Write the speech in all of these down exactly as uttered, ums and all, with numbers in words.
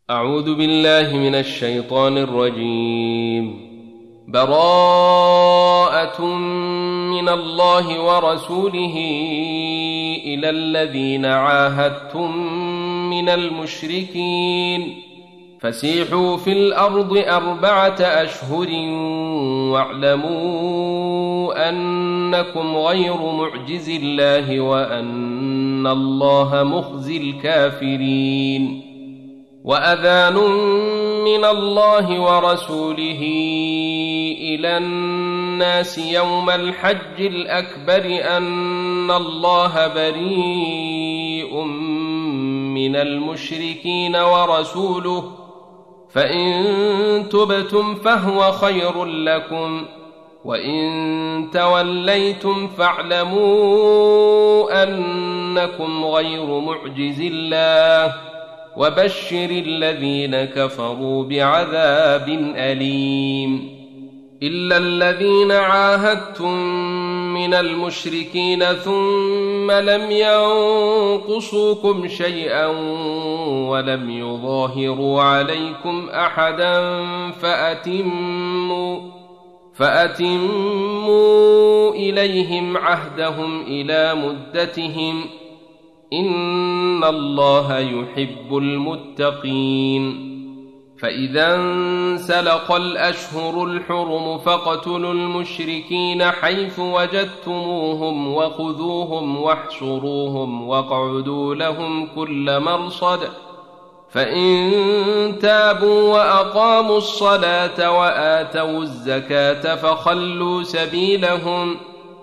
أعوذ بالله من الشيطان الرجيم. براءة من الله ورسوله إلى الذين عاهدتم من المشركين فسيحوا في الأرض أربعة أشهر واعلموا أنكم غير معجز الله وأن الله مخزي الكافرين. وأذان من الله ورسوله إلى الناس يوم الحج الأكبر أن الله بريء من المشركين ورسوله فإن تبتم فهو خير لكم وإن توليتم فاعلموا أنكم غير معجز الله وبشر الذين كفروا بعذاب أليم. إلا الذين عاهدتم من المشركين ثم لم ينقصوكم شيئا ولم يظاهروا عليكم أحدا فأتموا, فأتموا إليهم عهدهم إلى مدتهم إن الله يحب المتقين. فإذا انسلخ الأشهر الحرم فاقتلوا المشركين حيث وجدتموهم وخذوهم واحصروهم واقعدوا لهم كل مرصد فإن تابوا وأقاموا الصلاة وآتوا الزكاة فخلوا سبيلهم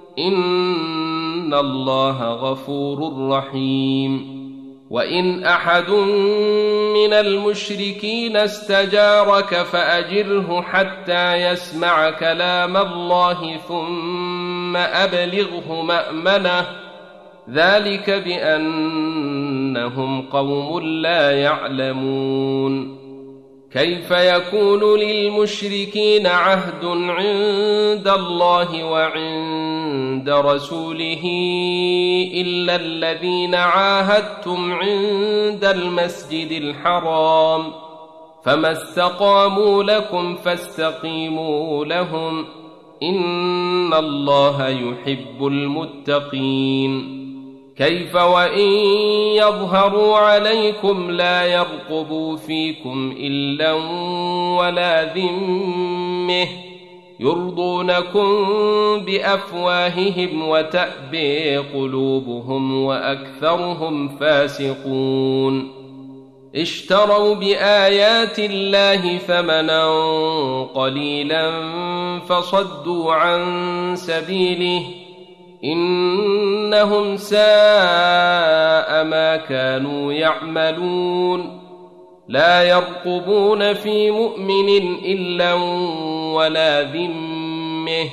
إن الله غفور رحيم. وإن أحد من المشركين استجارك فأجره حتى يسمع كلام الله ثم أبلغه مأمنه ذلك بأنهم قوم لا يعلمون. كيف يكون للمشركين عهد عند الله وعند رسوله إلا الذين عاهدتم عند المسجد الحرام فما استقاموا لكم فاستقيموا لهم إن الله يحب المتقين. كيف وإن يظهروا عليكم لا يرقبوا فيكم إلا ولا ذمة يرضونكم بأفواههم وتأبي قلوبهم وأكثرهم فاسقون. اشتروا بآيات الله ثمنا قليلا فصدوا عن سبيله إنهم ساء ما كانوا يعملون. لا يرقبون في مؤمن إلا ولا ذمة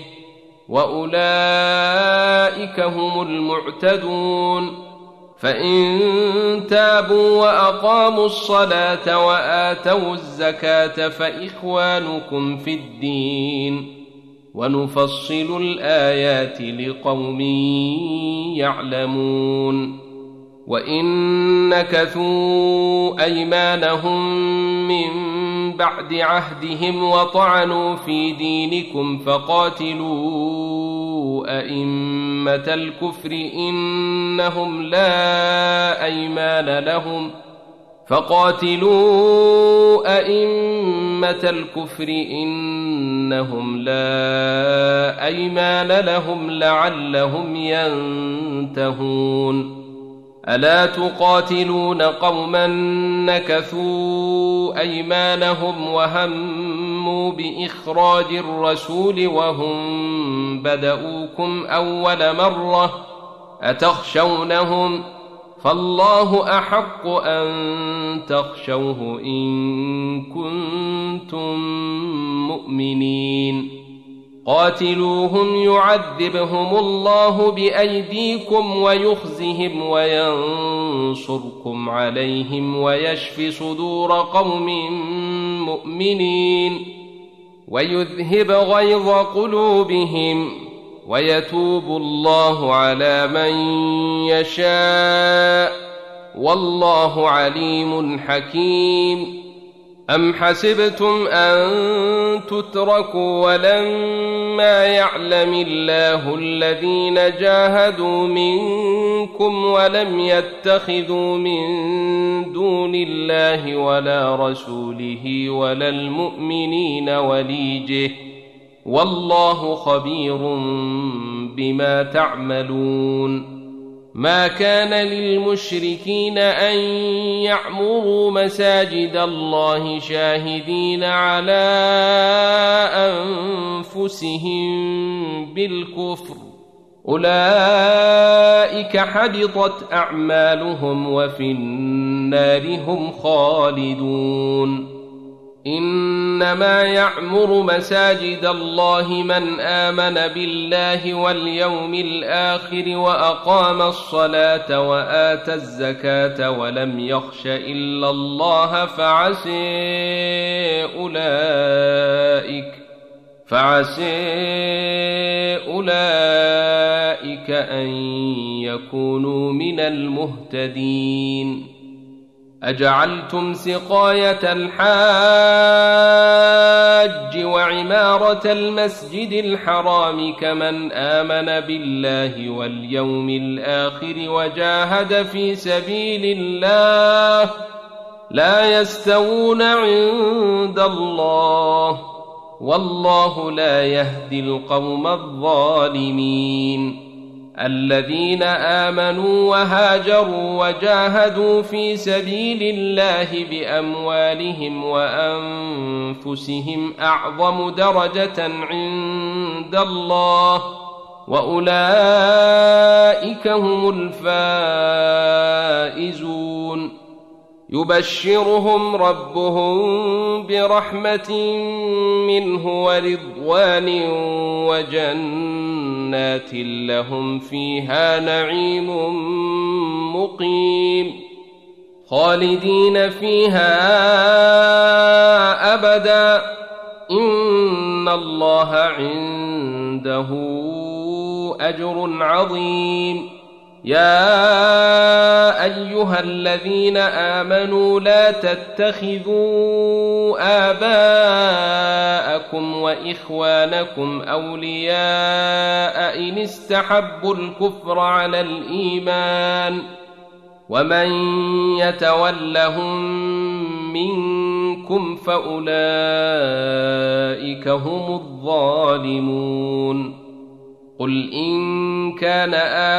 وأولئك هم المعتدون. فإن تابوا وأقاموا الصلاة وآتوا الزكاة فإخوانكم في الدين ونفصل الآيات لقوم يعلمون. وإن نكثوا أيمانهم من بعد عهدهم وطعنوا في دينكم فقاتلوا أئمة الكفر إنهم لا أيمان لهم فقاتلوا أئمة الكفر إنهم لا أيمان لهم لعلهم ينتهون. ألا تقاتلون قوما نكثوا أيمانهم وهموا بإخراج الرسول وهم بدؤوكم أول مرة أتخشونهم فالله أحق أن تخشوه إن كنتم مؤمنين. قاتلوهم يعذبهم الله بأيديكم ويخزهم وينصركم عليهم ويشف صدور قوم مؤمنين ويذهب غيظ قلوبهم ويتوب الله على من يشاء والله عليم حكيم. أم حسبتم أن تتركوا ولما يعلم الله الذين جاهدوا منكم ولم يتخذوا من دون الله ولا رسوله ولا المؤمنين وليجه والله خبير بما تعملون. ما كان للمشركين أن يعمروا مساجد الله شاهدين على أنفسهم بالكفر أولئك حبطت أعمالهم وفي النار هم خالدون. إنما يعمر مساجد الله من آمن بالله واليوم الآخر وأقام الصلاة وآتى الزكاة ولم يخش إلا الله فعسى أولئك فعسى أولئك أن يكونوا من المهتدين. أجعلتم سقاية الحاج وعمارة المسجد الحرام كمن آمن بالله واليوم الآخر وجاهد في سبيل الله لا يستوون عند الله والله لا يهدي القوم الظالمين. الذين آمنوا وهاجروا وجاهدوا في سبيل الله بأموالهم وأنفسهم أعظم درجة عند الله وأولئك هم الفائزون. يبشرهم ربهم برحمة منه ورضوان وجنات لهم فيها نعيم مقيم خالدين فيها أبدا إن الله عنده أجر عظيم. يا أيها الذين آمنوا لا تتخذوا آباءكم وإخوانكم أولياء إن استحبوا الكفر على الإيمان ومن يتولهم منكم فأولئك هم الظالمون. قل إن كان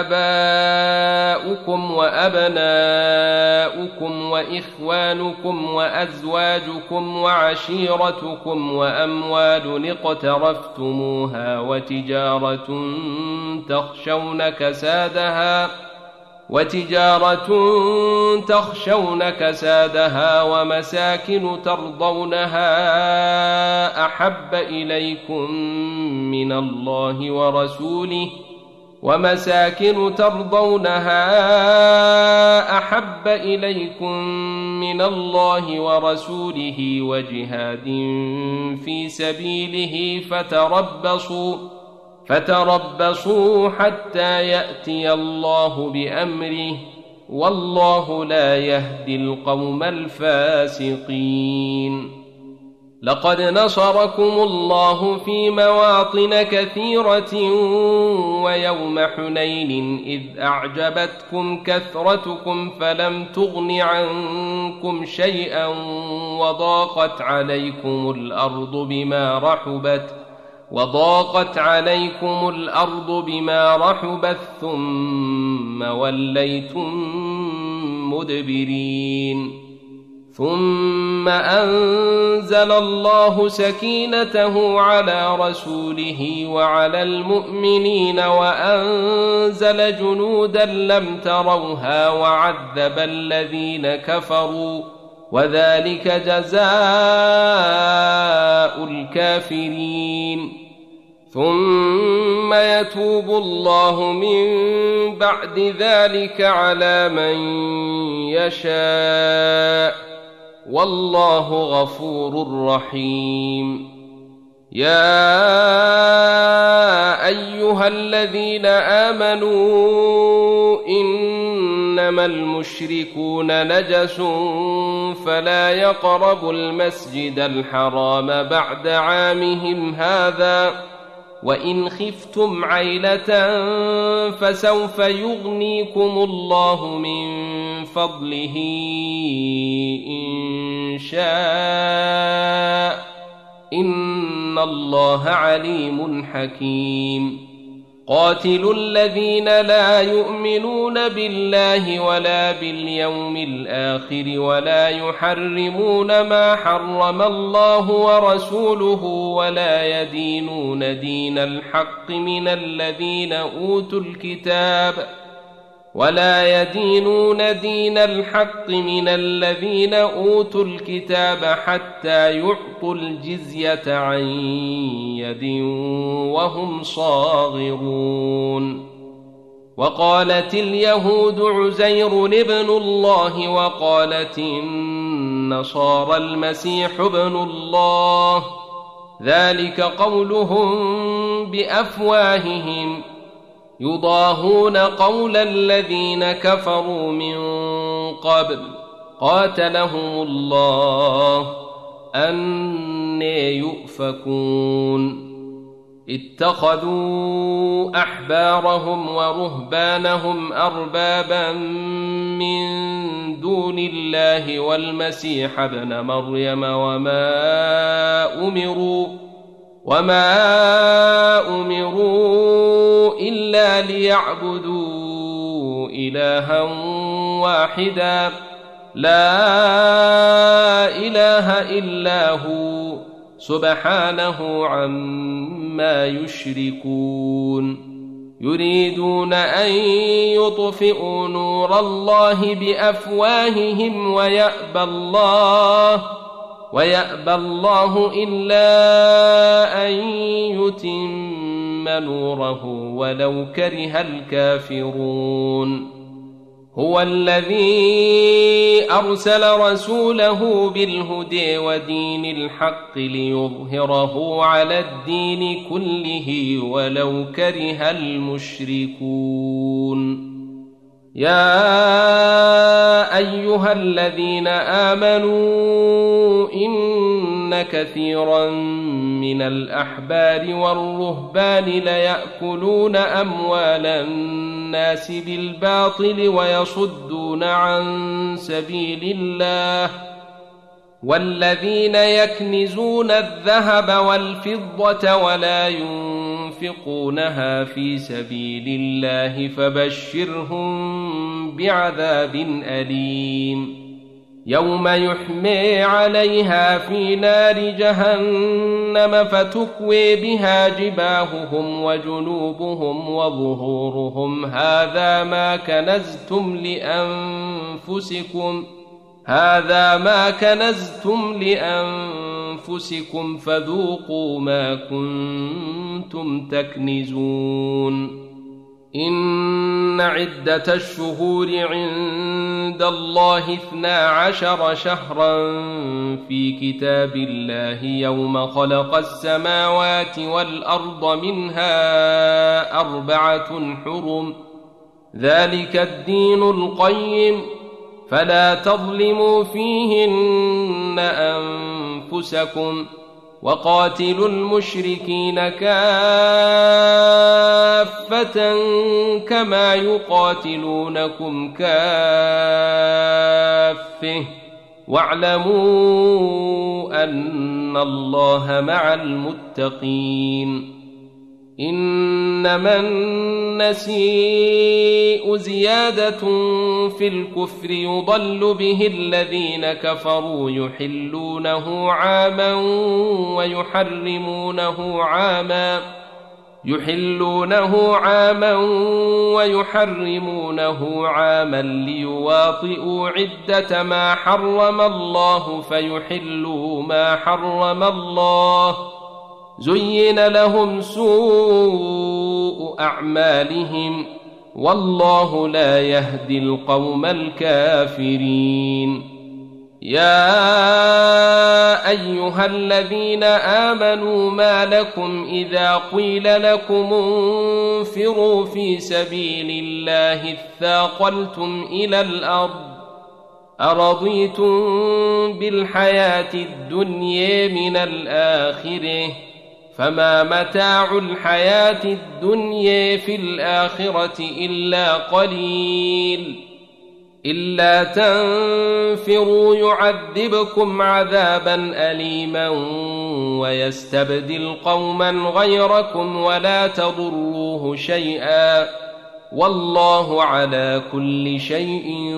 آباؤكم وأبناؤكم وإخوانكم وأزواجكم وعشيرتكم وأموال اقترفتموها وتجارة تخشون كسادها وتجارة تخشون كسادها ومساكن ترضونها أحب إليكم من الله ورسوله ومساكن ترضونها أحب إليكم من الله ورسوله وجهاد في سبيله فتربصوا فتربصوا حتى يأتي الله بأمره والله لا يهدي القوم الفاسقين. لقد نصركم الله في مواطن كثيرة ويوم حنين إذ أعجبتكم كثرتكم فلم تغن عنكم شيئا وضاقت عليكم الأرض بما رحبت وضاقت عليكم الأرض بما رحبت ثم وليتم مدبرين. ثم أنزل الله سكينته على رسوله وعلى المؤمنين وأنزل جنودا لم تروها وعذب الذين كفروا وذلك جزاء الكافرين. ثم يتوب الله من بعد ذلك على من يشاء والله غفور رحيم. يا أيها الذين آمنوا إن إنما المشركون نجس فلا يقربوا المسجد الحرام بعد عامهم هذا وإن خفتم عيلة فسوف يغنيكم الله من فضله إن شاء إن الله عليم حكيم قاتلوا الذين لا يؤمنون بالله ولا باليوم الآخر ولا يحرمون ما حرم الله ورسوله ولا يدينون دين الحق من الذين أوتوا الكتاب ولا يدينون دين الحق من الذين أوتوا الكتاب حتى يعطوا الجزية عن يد وهم صاغرون وقالت اليهود عزير ابن الله وقالت النصارى المسيح ابن الله ذلك قولهم بأفواههم يضاهون قول الذين كفروا من قبل قاتلهم الله أنى يؤفكون اتخذوا أحبارهم ورهبانهم أربابا من دون الله والمسيح ابن مريم وما أمروا وما أمروا إلا ليعبدوا إلها واحدا لا إله إلا هو سبحانه عما يشركون يريدون أن يطفئوا نور الله بأفواههم ويأبى الله ويأبى الله إلا أن يتم نوره ولو كره الكافرون هو الذي أرسل رسوله بالهدى ودين الحق ليظهره على الدين كله ولو كره المشركون يا أيها الذين آمنوا إن كثيرا من الأحبار والرهبان ليأكلون أموال الناس بالباطل ويصدون عن سبيل الله والذين يكنزون الذهب والفضة ولا ينفقونها في سبيل الله فبشرهم بعذاب أليم يوم يحمى عليها في نار جهنم فتكوي بها جباههم وجنوبهم وظهورهم هذا ما كنزتم لأنفسكم هذا ما كنزتم لأنفسكم فذوقوا ما كنتم تكنزون إن عدة الشهور عند الله اثنا عشر شهرا في كتاب الله يوم خلق السماوات والأرض منها أربعة حرم ذلك الدين القيم فلا تظلموا فيهن أنفسكم وقاتلوا المشركين كافة كما يقاتلونكم كافة واعلموا أن الله مع المتقين إنما النسيء زيادة في الكفر يضل به الذين كفروا يحلونه عاما ويحرمونه عاما يحلونه عاما ويحرمونه عاما ليواطئوا عدة ما حرم الله فيحلوا ما حرم الله زين لهم سوء أعمالهم والله لا يهدي القوم الكافرين يا أيها الذين آمنوا ما لكم إذا قيل لكم انفروا في سبيل الله اثاقلتم إلى الأرض أرضيتم بالحياة الدنيا من الآخرة فما متاع الحياة الدنيا في الآخرة إلا قليل إلا تنفروا يعذبكم عذابا أليما ويستبدل قوما غيركم ولا تضروه شيئا والله على كل شيء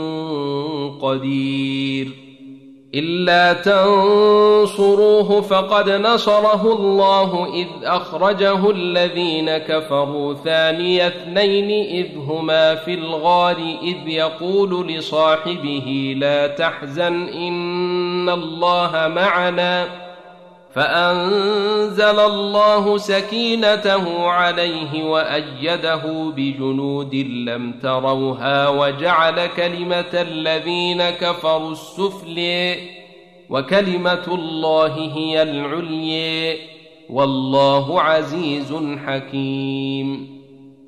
قدير إلا تنصروه فقد نصره الله إذ أخرجه الذين كفروا ثاني اثنين إذ هما في الغار إذ يقول لصاحبه لا تحزن إن الله معنا فأنزل الله سكينته عليه وأيده بجنود لم تروها وجعل كلمة الذين كفروا السفلى وكلمة الله هي العليا والله عزيز حكيم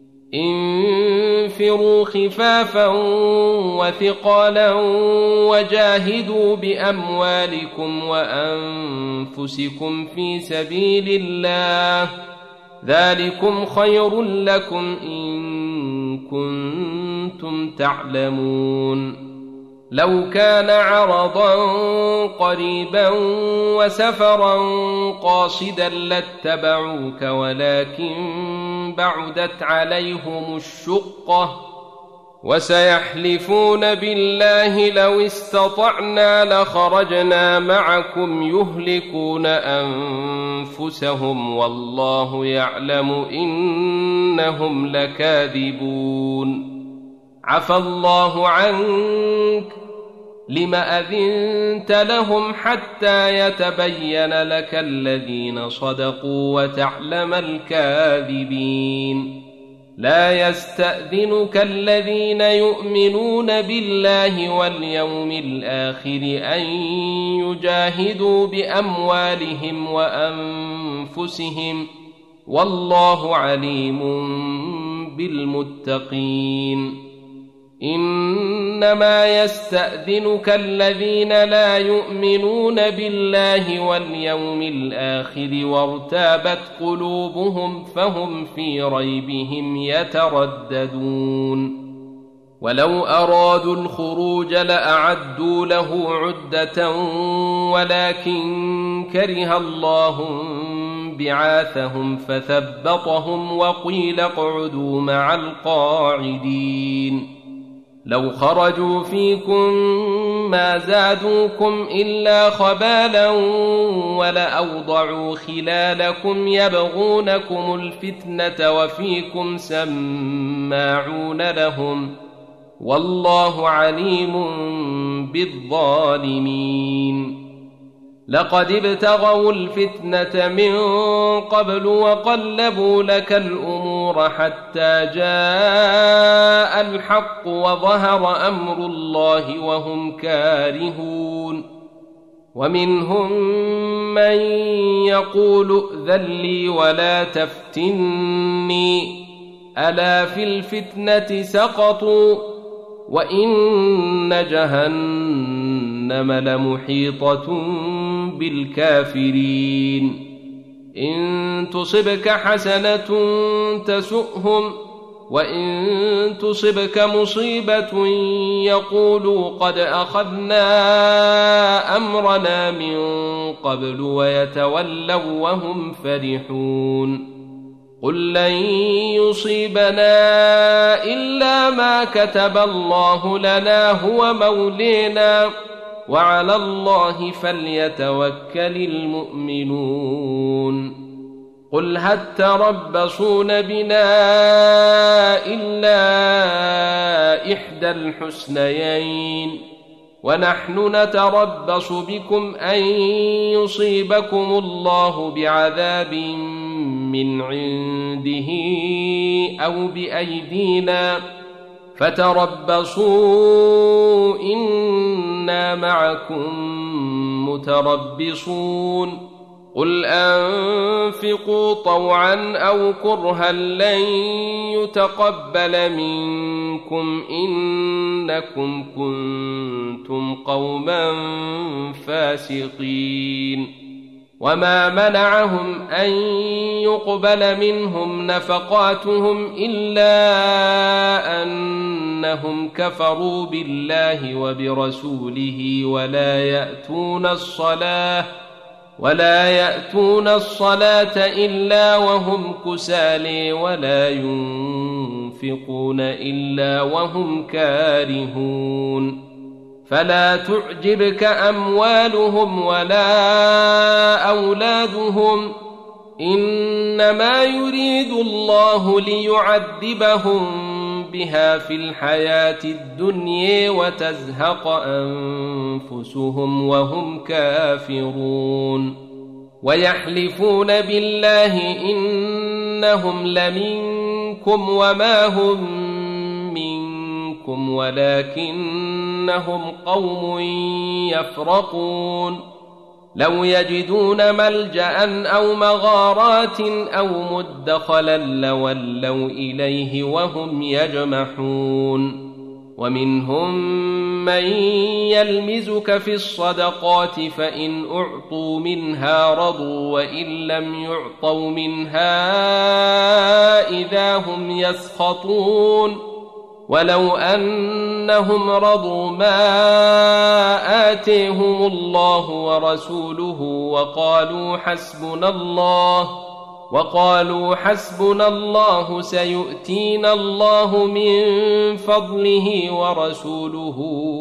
انفروا خفافا وثقالا وجاهدوا بأموالكم وأنفسكم في سبيل الله ذلكم خير لكم إن كنتم تعلمون لو كان عرضا قريبا وسفرا قاصدا لاتبعوك ولكن بعدت عليهم الشقة وسيحلفون بالله لو استطعنا لخرجنا معكم يهلكون أنفسهم والله يعلم إنهم لكاذبون عفى الله عنك لم أذنت لهم حتى يتبين لك الذين صدقوا وتعلم الكاذبين لا يستأذنك الذين يؤمنون بالله واليوم الآخر أن يجاهدوا بأموالهم وأنفسهم والله عليم بالمتقين إنما يستأذنك الذين لا يؤمنون بالله واليوم الآخر وارتابت قلوبهم فهم في ريبهم يترددون ولو أرادوا الخروج لأعدوا له عدة ولكن كره الله بعاثهم فثبطهم وقيل اقعدوا مع القاعدين لو خرجوا فيكم ما زادوكم إلا خبالا ولأوضعوا خلالكم يبغونكم الفتنة وفيكم سماعون لهم والله عليم بالظالمين لقد ابتغوا الفتنة من قبل وقلبوا لك الأمور حتى جاء الحق وظهر أمر الله وهم كارهون ومنهم من يقول ائذن لي ولا تفتني ألا في الفتنة سقطوا وإن جهنم لمحيطة بالكافرين إن تصبك حسنة تسؤهم وإن تصبك مصيبة يقولوا قد أخذنا أمرنا من قبل ويتولوا وهم فرحون قل لن يصيبنا إلا ما كتب الله لنا هو مولينا وعلى الله فليتوكل المؤمنون قل هل تربصون بنا إلا إحدى الحسنيين ونحن نتربص بكم أن يصيبكم الله بعذاب من عنده أو بأيدينا فتربصوا إنا معكم متربصون قل أنفقوا طوعا أو كرها لن يتقبل منكم إنكم كنتم قوما فاسقين وما منعهم أن يقبل منهم نفقاتهم إلا أنهم كفروا بالله وبرسوله ولا يأتون الصلاة ولا يأتون الصلاة إلا وهم كسالى ولا ينفقون إلا وهم كارهون فلا تعجبك أموالهم ولا أولادهم إنما يريد الله ليعذبهم بها في الحياة الدنيا وتزهق أنفسهم وهم كافرون ويحلفون بالله إنهم لمنكم وما هم منكم ولكنهم قوم يفرقون لو يجدون ملجأ أو مغارات أو مدخلا لولوا إليه وهم يجمحون ومنهم من يلمزك في الصدقات فإن أعطوا منها رضوا وإن لم يعطوا منها إذا هم يسخطون ولو أنهم رضوا ما آتيهم الله ورسوله وقالوا حسبنا الله وقالوا حسبنا الله سيؤتينا الله من فضله ورسوله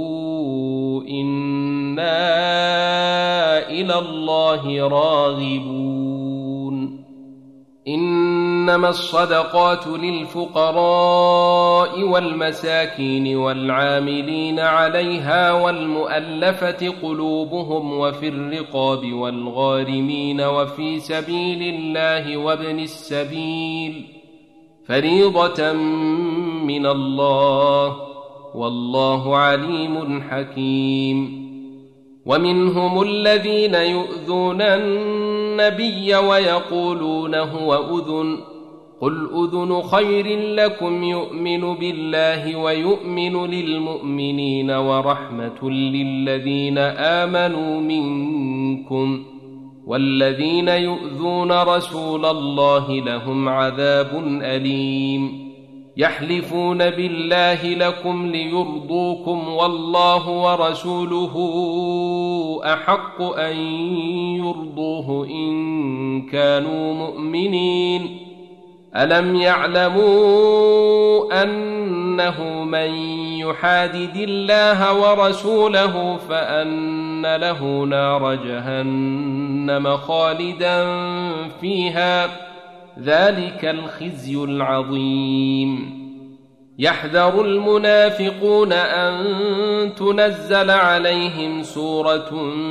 إنا إلى الله راغبون إنما الصدقات للفقراء والمساكين والعاملين عليها والمؤلفة قلوبهم وفي الرقاب والغارمين وفي سبيل الله وابن السبيل فريضة من الله والله عليم حكيم ومنهم الذين يؤذون النبي ويقولون هو أذن قل أذن خير لكم يؤمن بالله ويؤمن للمؤمنين ورحمة للذين آمنوا منكم والذين يؤذون رسول الله لهم عذاب أليم يحلفون بالله لكم ليرضوكم والله ورسوله أحق أن يرضوه إن كانوا مؤمنين ألم يعلموا أنه من يحادد الله ورسوله فأن له نار جهنم خالدا فيها ذلك الخزي العظيم يحذر المنافقون أن تنزل عليهم سورة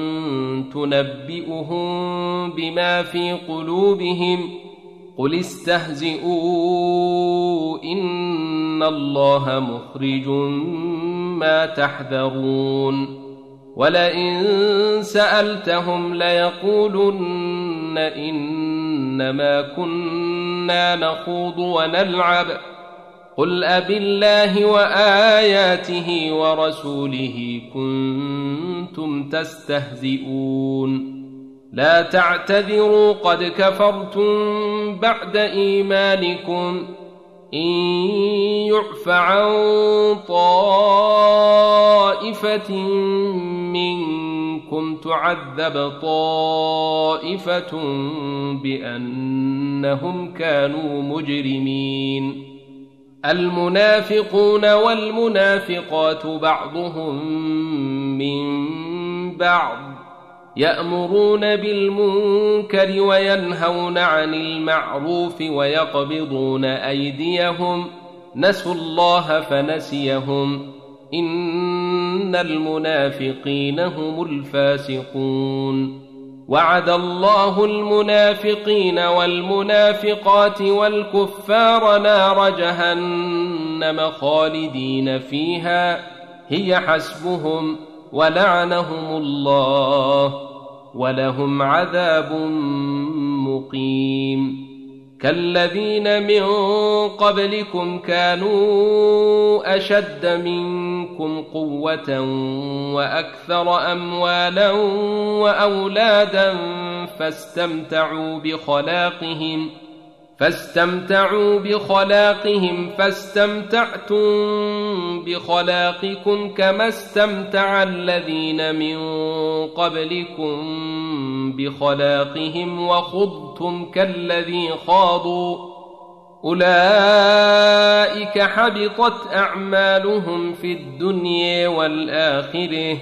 تنبئهم بما في قلوبهم قل استهزئوا إن الله مخرج ما تحذرون ولئن سألتهم ليقولن إنما كنا نخوض ونلعب قل أبالله وآياته ورسوله كنتم تستهزئون لا تعتذروا قد كفرتم بعد إيمانكم إن يعف عن طائفة منكم تعذب طائفة بأنهم كانوا مجرمين المنافقون والمنافقات بعضهم من بعض يأمرون بالمنكر وينهون عن المعروف ويقبضون أيديهم نسوا الله فنسيهم إن المنافقين هم الفاسقون وعد الله المنافقين والمنافقات والكفار نار جهنم خالدين فيها هي حسبهم ولعنهم الله ولهم عذاب مقيم. كالذين من قبلكم كانوا أشد منكم قوة وأكثر أموالا وأولادا فاستمتعوا بخلاقهم فاستمتعوا بخلاقهم فاستمتعتم بخلاقكم كما استمتع الذين من قبلكم بخلاقهم وخضتم كالذي خاضوا أولئك حبطت أعمالهم في الدنيا والآخرة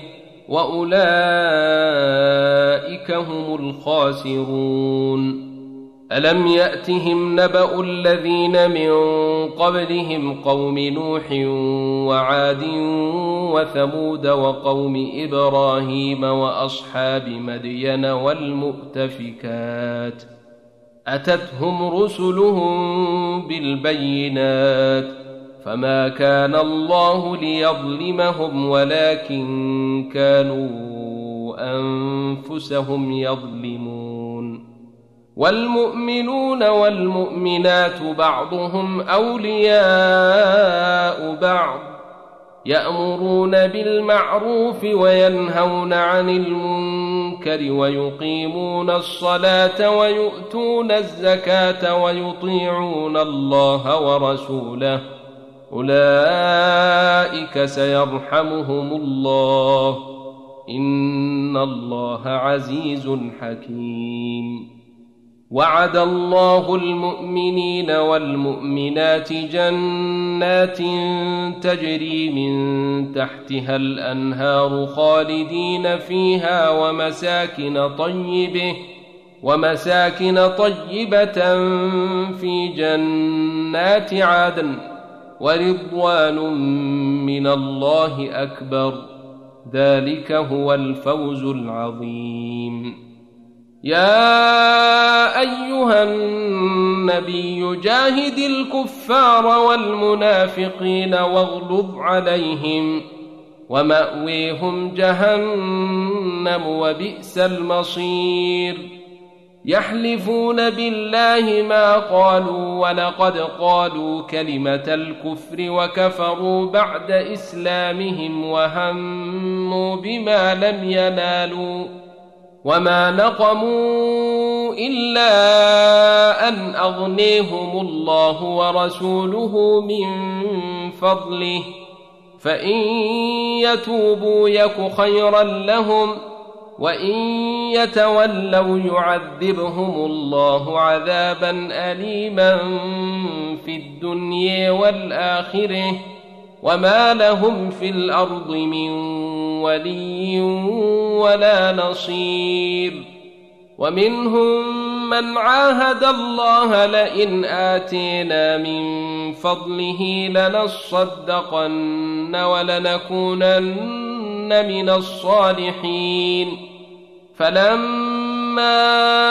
وأولئك هم الخاسرون. ألم يأتهم نبأ الذين من قبلهم قوم نوح وعاد وثمود وقوم إبراهيم وأصحاب مدين والمؤتفكات أتتهم رسلهم بالبينات فما كان الله ليظلمهم ولكن كانوا أنفسهم يظلمون. والمؤمنون والمؤمنات بعضهم أولياء بعض يأمرون بالمعروف وينهون عن المنكر ويقيمون الصلاة ويؤتون الزكاة ويطيعون الله ورسوله أولئك سيرحمهم الله إن الله عزيز حكيم. وعد الله المؤمنين والمؤمنات جنات تجري من تحتها الأنهار خالدين فيها ومساكن طيبة ومساكن طيبة في جنات عدن ورضوان من الله أكبر ذلك هو الفوز العظيم. يا أيها النبي جاهد الكفار والمنافقين واغلظ عليهم ومأويهم جهنم وبئس المصير. يحلفون بالله ما قالوا ولقد قالوا كلمة الكفر وكفروا بعد إسلامهم وهموا بما لم ينالوا وما نقموا إلا أن أغنيهم الله ورسوله من فضله فإن يتوبوا يك خيرا لهم وإن يتولوا يعذبهم الله عذابا أليما في الدنيا والآخرة وما لهم في الأرض من ولي ولا نصير. ومنهم من عاهد الله لئن آتينا من فضله لنصدقن ولنكونن من الصالحين فلما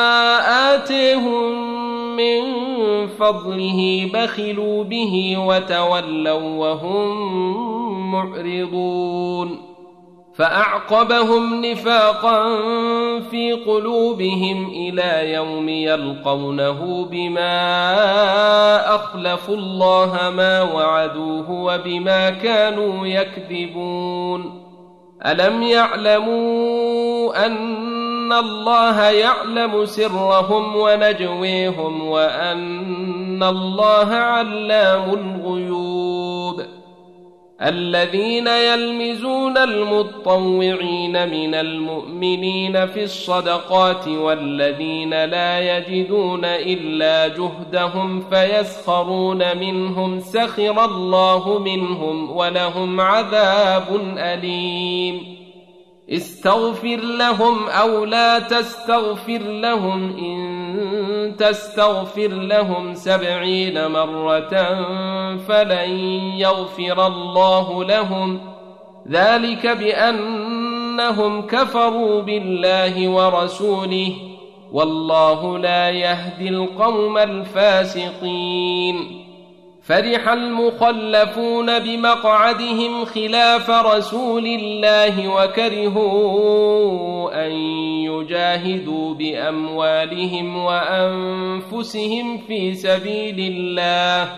آتيهم من فضله بخلوا به وتولوا وهم معرضون فأعقبهم نفاقا في قلوبهم إلى يوم يلقونه بما أخلفوا الله ما وعدوه وبما كانوا يكذبون. ألم يعلموا أن الله يعلم سرهم ونجويهم وأن الله علام الغيوب. الذين يلمزون المطوعين من المؤمنين في الصدقات والذين لا يجدون إلا جهدهم فيسخرون منهم سخر الله منهم ولهم عذاب أليم. استغفر لهم أو لا تستغفر لهم إن تستغفر لهم سبعين مرة فلن يغفر الله لهم ذلك بأنهم كفروا بالله ورسوله والله لا يهدي القوم الفاسقين. فرح المخلفون بمقعدهم خلاف رسول الله وكرهوا أن يجاهدوا بأموالهم وأنفسهم في سبيل الله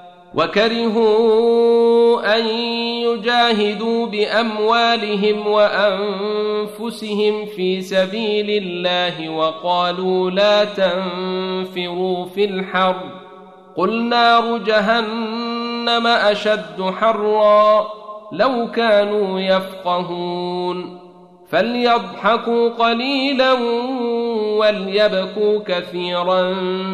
وكرهوا أن يجاهدوا بأموالهم وأنفسهم في سبيل الله وقالوا لا تنفروا في الحر قل نار جهنم أشد حرا لو كانوا يفقهون فليضحكوا قليلا وليبكوا كثيرا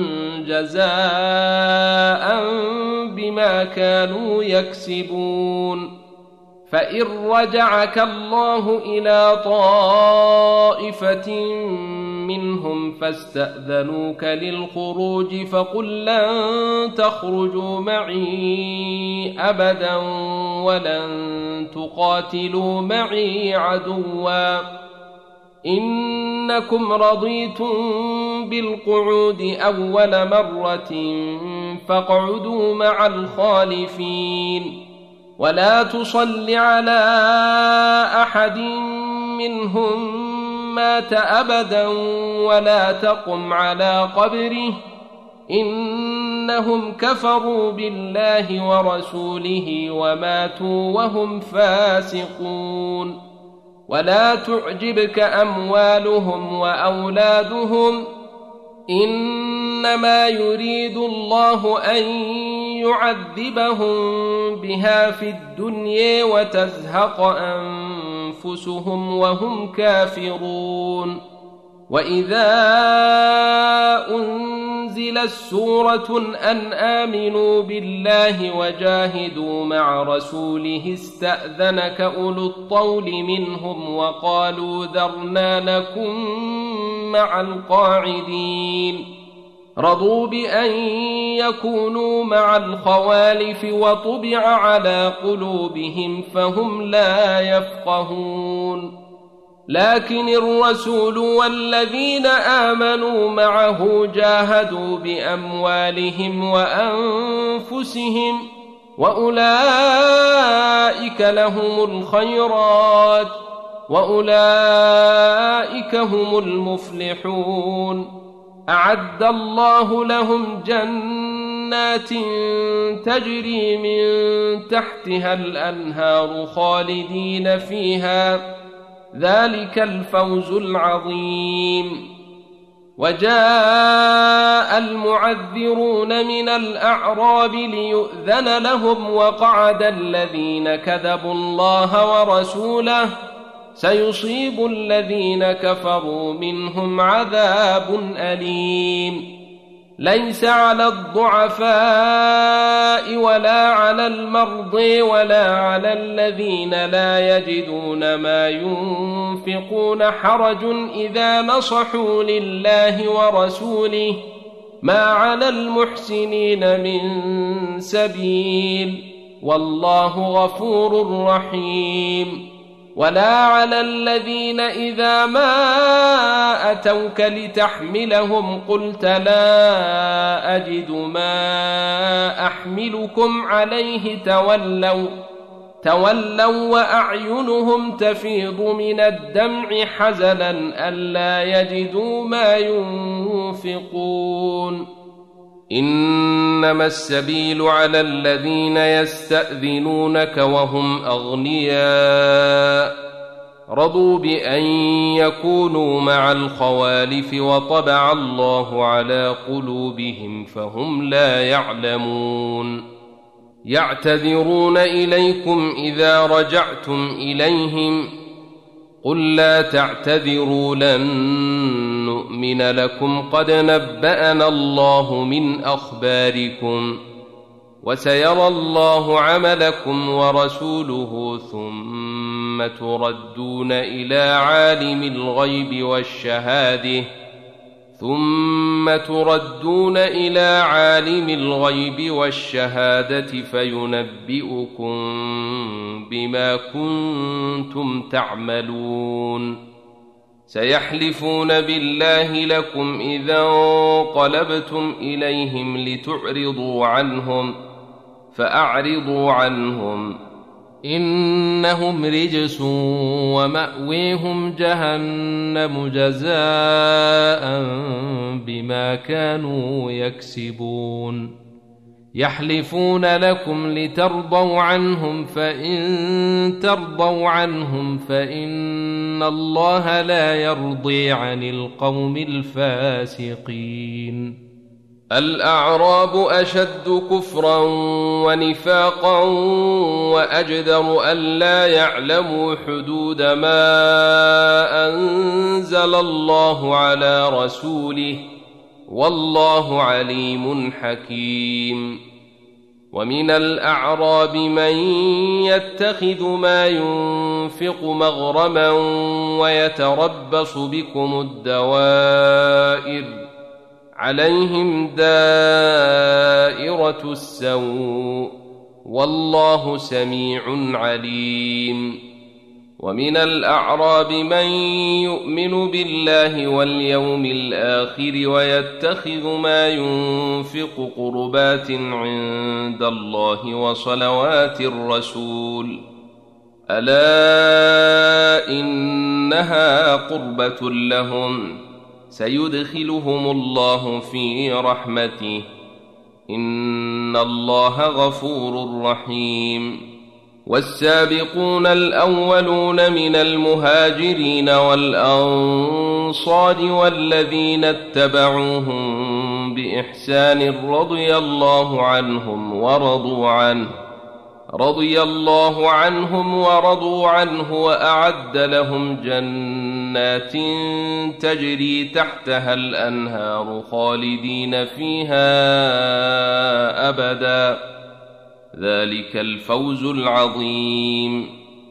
جزاء بما كانوا يكسبون فإن رجعك الله إلى طائفة منهم فاستأذنوك للخروج فقل لن تخرجوا معي أبدا ولن تقاتلوا معي عدوا إنكم رضيتم بالقعود أول مرة فاقعدوا مع الخالفين ولا تصل على أحد منهم مات أبدا ولا تقم على قبره إنهم كفروا بالله ورسوله وماتوا وهم فاسقون ولا تعجبك أموالهم وأولادهم إنما يريد الله أن يعذبهم بها في الدنيا وتزهق أنفسهم وهم كافرون وإذا أنزلت سورة أن آمنوا بالله وجاهدوا مع رسوله استأذنك أولو الطول منهم وقالوا ذرنا نكن مع القاعدين رضوا بأن يكونوا مع الخوالف وطبع على قلوبهم فهم لا يفقهون لكن الرسول والذين آمنوا معه جاهدوا بأموالهم وأنفسهم وأولئك لهم الخيرات وأولئك هم المفلحون أعد الله لهم جنات تجري من تحتها الأنهار خالدين فيها ذلك الفوز العظيم وجاء المعذرون من الأعراب ليؤذن لهم وقعد الذين كذبوا الله ورسوله سيصيب الذين كفروا منهم عذاب أليم ليس على الضعفاء ولا على المرضى ولا على الذين لا يجدون ما ينفقون حرج إذا نصحوا لله ورسوله ما على المحسنين من سبيل والله غفور رحيم ولا على الذين إذا ما أتوك لتحملهم قلت لا أجد ما أحملكم عليه تولوا تولوا وأعينهم تفيض من الدمع حزنا ألا يجدوا ما ينفقون إنما السبيل على الذين يستأذنونك وهم أغنياء رضوا بأن يكونوا مع الخوالف وطبع الله على قلوبهم فهم لا يعلمون يعتذرون إليكم إذا رجعتم إليهم قل لا تعتذروا لن نؤمن لكم قد نبأنا الله من أخباركم وسيرى الله عملكم ورسوله ثم تردون إلى عالم الغيب والشهادة ثم تردون إلى عالم الغيب والشهادة فينبئكم بما كنتم تعملون سيحلفون بالله لكم إذا انقلبتم إليهم لتعرضوا عنهم فأعرضوا عنهم إنهم رجس ومأويهم جهنم جزاء بما كانوا يكسبون يحلفون لكم لترضوا عنهم فإن ترضوا عنهم فإن الله لا يرضي عن القوم الفاسقين. الأعراب أشد كفرا ونفاقا وأجدر ألا يعلموا حدود ما أنزل الله على رسوله والله عليم حكيم. ومن الأعراب من يتخذ ما ينفق مغرما ويتربص بكم الدوائر عليهم دائرة السوء والله سميع عليم. ومن الأعراب من يؤمن بالله واليوم الآخر ويتخذ ما ينفق قربات عند الله وصلوات الرسول ألا إنها قربة لهم سيدخلهم الله في رحمته إن الله غفور رحيم. والسابقون الأولون من المهاجرين والأنصار والذين اتبعوهم بإحسان رضي الله عنهم ورضوا عنه رضي الله عنهم ورضوا عنه وأعد لهم جنات تجري تحتها الأنهار خالدين فيها أبدا ذلك الفوز العظيم.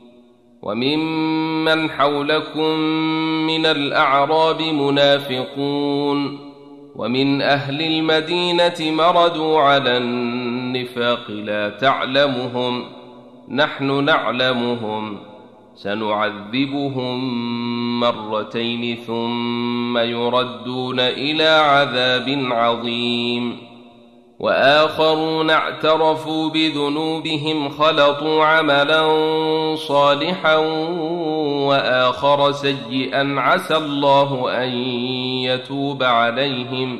وممن حولكم من الأعراب منافقون ومن أهل المدينة مردوا على النفاق لا تعلمهم نحن نعلمهم سنعذبهم مرتين ثم يردون إلى عذاب عظيم. وآخرون اعترفوا بذنوبهم خلطوا عملا صالحا وآخر سيئا عسى الله أن يتوب عليهم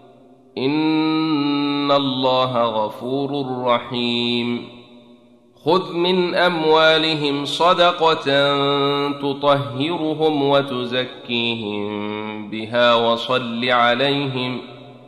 إن الله غفور رحيم. خذ من أموالهم صدقة تطهرهم وتزكيهم بها وصل عليهم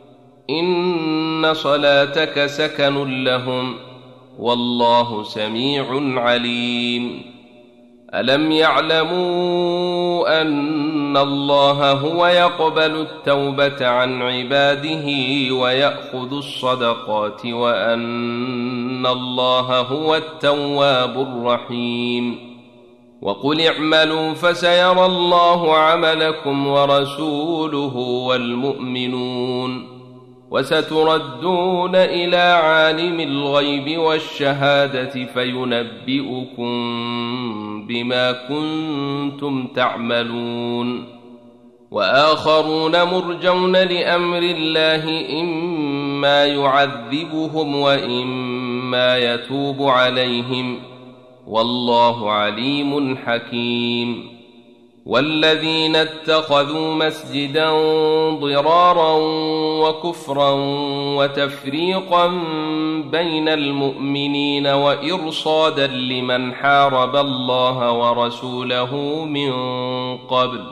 إن صلاتك سكن لهم والله سميع عليم. ألم يعلموا أن الله هو يقبل التوبة عن عباده ويأخذ الصدقات وأن الله هو التواب الرحيم. وقل اعملوا فسيرى الله عملكم ورسوله والمؤمنون وستردون إلى عالم الغيب والشهادة فينبئكم بما كنتم تعملون. وآخرون مرجون لأمر الله إما يعذبهم وإما يتوب عليهم والله عليم حكيم. والذين اتخذوا مسجدا ضرارا وكفرا وتفريقا بين المؤمنين وإرصادا لمن حارب الله ورسوله من قبل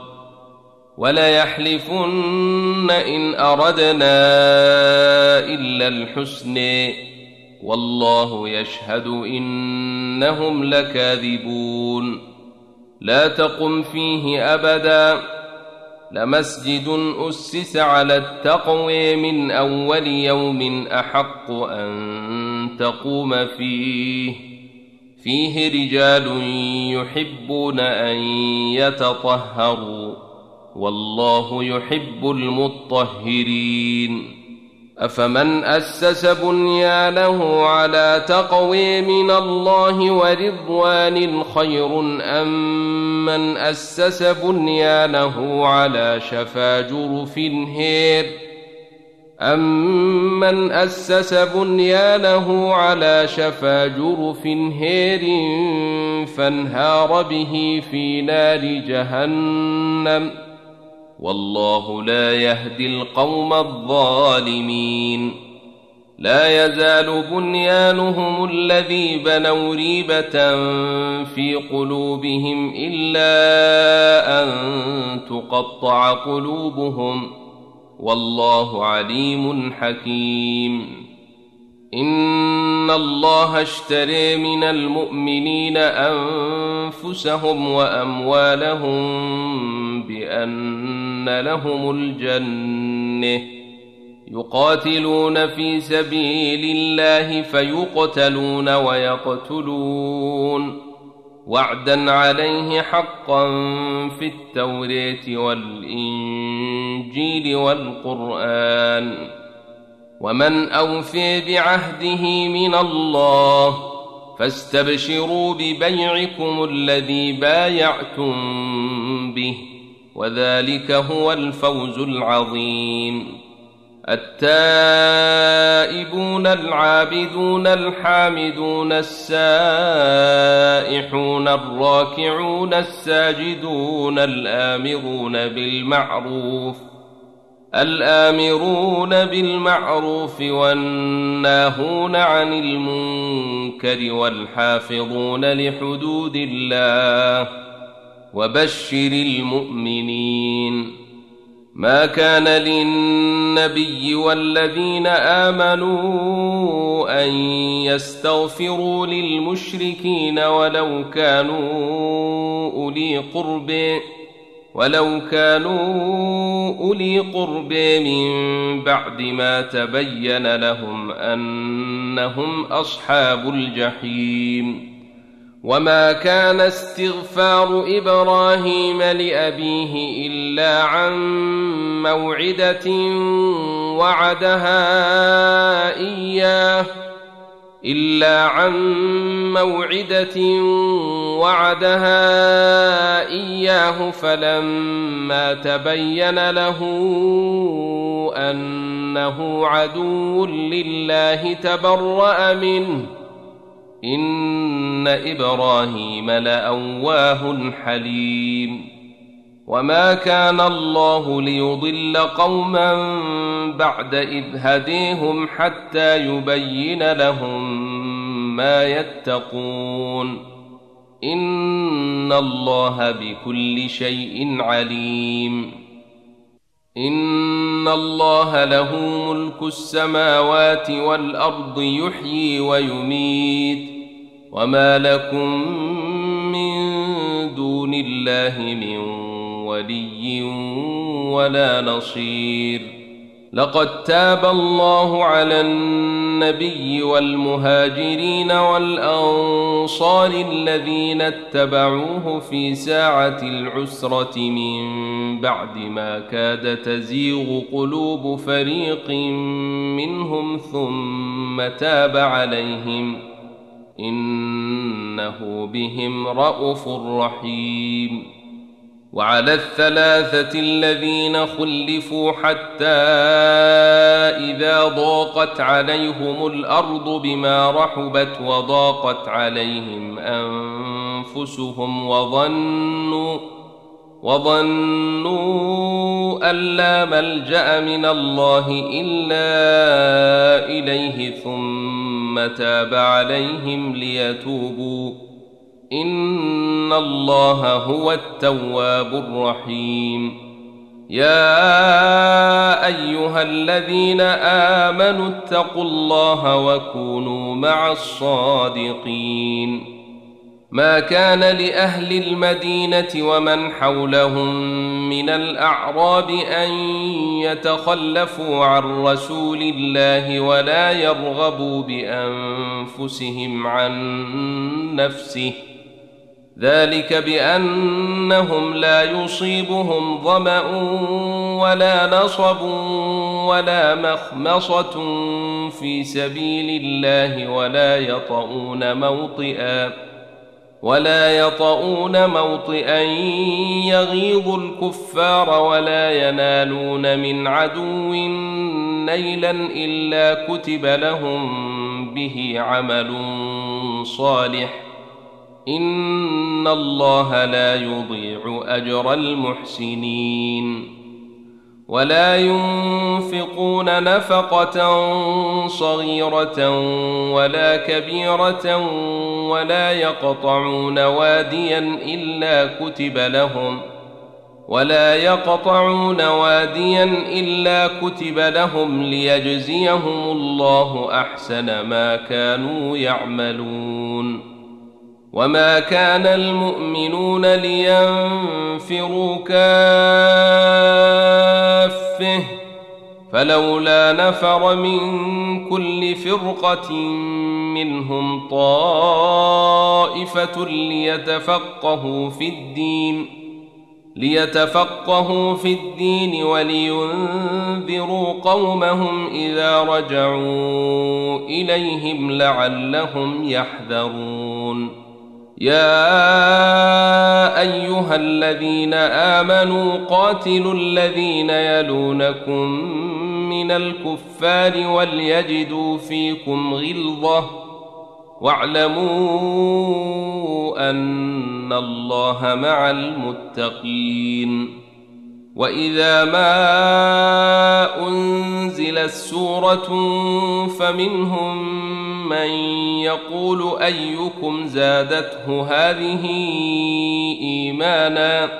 وليحلفن إن أردنا إلا الحسن والله يشهد إنهم لكاذبون. لا تقم فيه أبدا لمسجد أسس على التقوى من أول يوم أحق أن تقوم فيه فيه رجال يحبون أن يتطهروا والله يحب المطهرين. أفمن أسس بنيانه على تقوى من الله ورضوان خير أم من أسس بنيانه على شفا جرف هير أمن أسس بنيانه على شفا جرف هير فانهار به في نار جهنم والله لا يهدي القوم الظالمين لا يزال بنيانهم الذي بنوا ريبة في قلوبهم إلا أن تقطع قلوبهم والله عليم حكيم إن الله اشترى من المؤمنين أنفسهم وأموالهم بأن لهم الجنة يقاتلون في سبيل الله فيقتلون ويقتلون وعدا عليه حقا في التوراة والإنجيل والقرآن ومن أوفي بعهده من الله فاستبشروا ببيعكم الذي بايعتم به وذلك هو الفوز العظيم التائبون العابدون الحامدون السائحون الراكعون الساجدون الآمرون بالمعروف الآمرون بالمعروف والناهون عن المنكر والحافظون لحدود الله وبشر المؤمنين ما كان للنبي والذين آمنوا أن يستغفروا للمشركين ولو كانوا أولي قرب ولو كانوا أولي قرب من بعد ما تبين لهم أنهم أصحاب الجحيم وما كان استغفار إبراهيم لأبيه إلا عن موعدة وعدها إياه إلا عن موعدة وعدها إياه فلما تبين له أنه عدو لله تبرأ منه إن إبراهيم لأواه حليم وما كان الله ليضل قوما بعد إذ هديهم حتى يبين لهم ما يتقون إن الله بكل شيء عليم إن الله له ملك السماوات والأرض يحيي ويميت وما لكم من دون الله من ولي ولا نصير لقد تاب الله على النبي والمهاجرين والأنصار الذين اتبعوه في ساعة العسرة من بعد ما كاد تزيغ قلوب فريق منهم ثم تاب عليهم إنه بهم رءوف رحيم وعلى الثلاثة الذين خلفوا حتى إذا ضاقت عليهم الأرض بما رحبت وضاقت عليهم أنفسهم وظنوا وظنوا أن لا ملجأ من الله إلا إليه ثم تاب عليهم ليتوبوا إن الله هو التواب الرحيم يا أيها الذين آمنوا اتقوا الله وكونوا مع الصادقين ما كان لأهل المدينة ومن حولهم من الأعراب أن يتخلفوا عن رسول الله ولا يرغبوا بأنفسهم عن نفسه ذلك بأنهم لا يصيبهم ظمأ ولا نصب ولا مخمصة في سبيل الله ولا يطؤون موطئا ولا يطؤون موطئا يغيظ الكفار ولا ينالون من عدو نيلا إلا كتب لهم به عمل صالح إن الله لا يضيع أجر المحسنين ولا ينفقون نفقة صغيرة ولا كبيرة ولا يقطعون واديا إلا كتب لهم ولا يقطعون واديا إلا كتب لهم ليجزيهم الله أحسن ما كانوا يعملون وما كان المؤمنون لينفروا كافة فلولا نفر من كل فرقة منهم طائفة ليتفقهوا في الدين ليتفقهوا في الدين ولينذروا قومهم إذا رجعوا إليهم لعلهم يحذرون يا أيها الذين آمنوا قاتلوا الذين يلونكم من الكفار وليجدوا فيكم غلظة واعلموا أن الله مع المتقين وإذا ما أنزلت سورة فمنهم من يقول أيكم زادته هذه إيمانا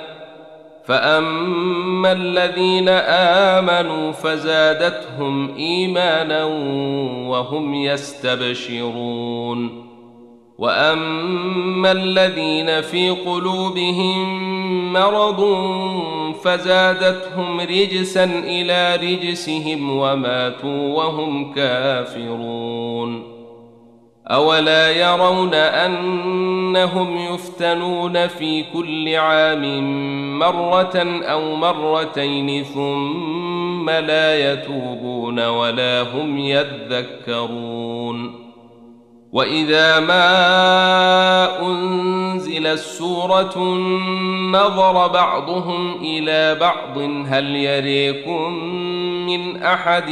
فأما الذين آمنوا فزادتهم إيمانا وهم يستبشرون وأما الذين في قلوبهم مرض فزادتهم رجسا إلى رجسهم وماتوا وهم كافرون أولا يرون أنهم يفتنون في كل عام مرة أو مرتين ثم لا يتوبون ولا هم يذكرون وإذا ما أنزلت سورة نظر بعضهم إلى بعض هل يريكم من أحد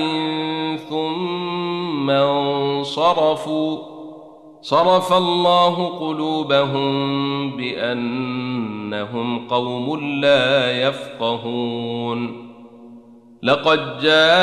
ثم انصرفوا صرف الله قلوبهم بأنهم قوم لا يفقهون لقد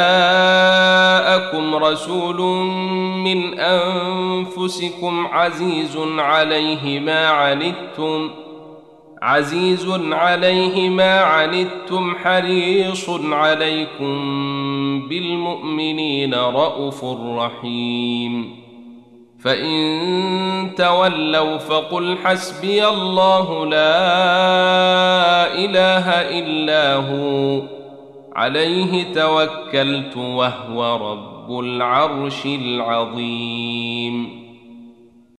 جاءكم رسول من أنفسكم عزيز عليه ما عنتم عزيز عليه ما عنتم حريص عليكم بالمؤمنين رءوف رحيم فإن تولوا فقل حسبي الله لا إله إلا هو عليه توكلت وهو رب العرش العظيم